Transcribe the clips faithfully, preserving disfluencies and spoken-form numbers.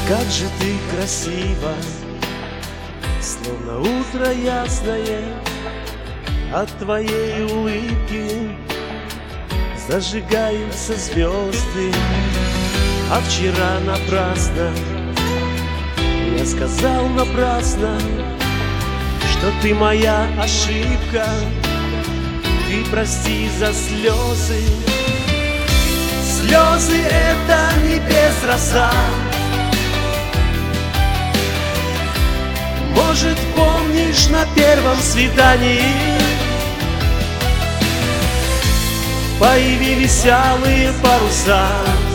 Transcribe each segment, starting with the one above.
Как же ты красива, словно утро ясное, от твоей улыбки зажигаются звезды. А вчера напрасно я сказал напрасно, что ты моя ошибка. Ты прости за слезы. Слезы — это небес роса. Может, помнишь, на первом свидании появились алые паруса,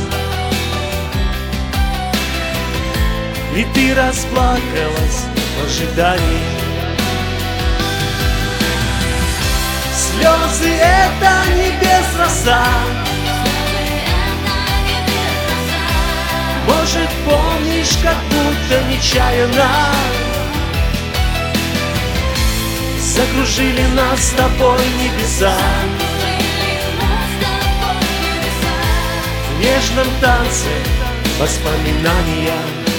и ты расплакалась в ожидании. Слезы — это небес роса. Может, помнишь, как будто нечаянно закружили нас с тобой небеса. В нежном танце воспоминания.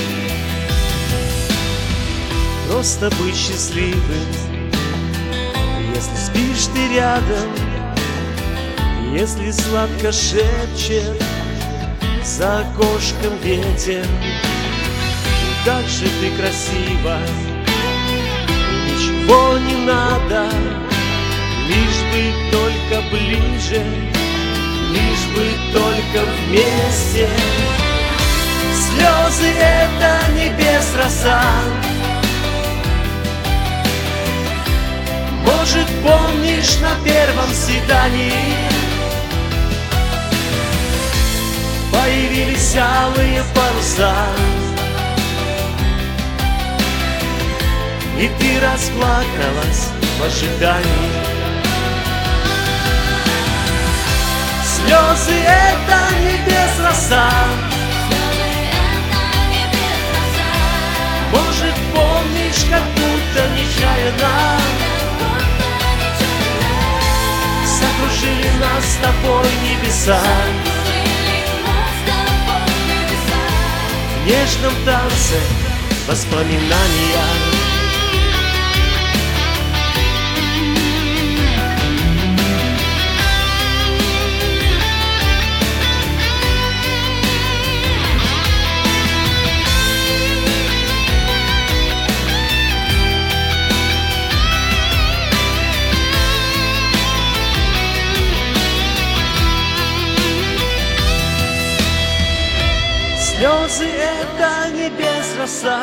Просто быть счастливым, если спишь ты рядом, если сладко шепчет за окошком ветер. Как же ты красива, ничего не надо, лишь бы только ближе, лишь бы только вместе. Слезы — это небес роса. Может, помнишь, на первом свидании появились алые паруса, и ты расплакалась в ожидании. Слезы — это небес роса. Может, помнишь, как будто нечаянно закружили нас с тобой небеса. В нежном танце воспоминания. Слезы — это небес роса.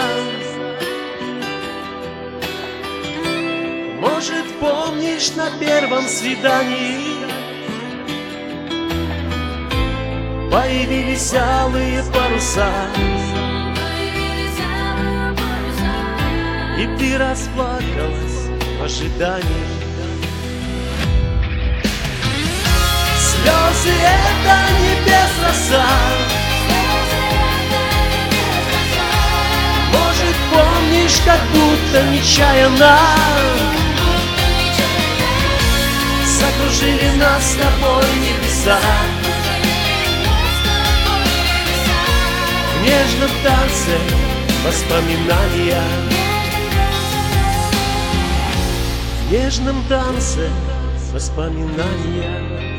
Может, помнишь, на первом свидании появились алые паруса, и ты расплакалась в ожидании. Слезы — это небес роса. Может, помнишь, как будто нечаянно закружили нас с тобой небеса. В нежном танце воспоминания. В нежном танце воспоминания.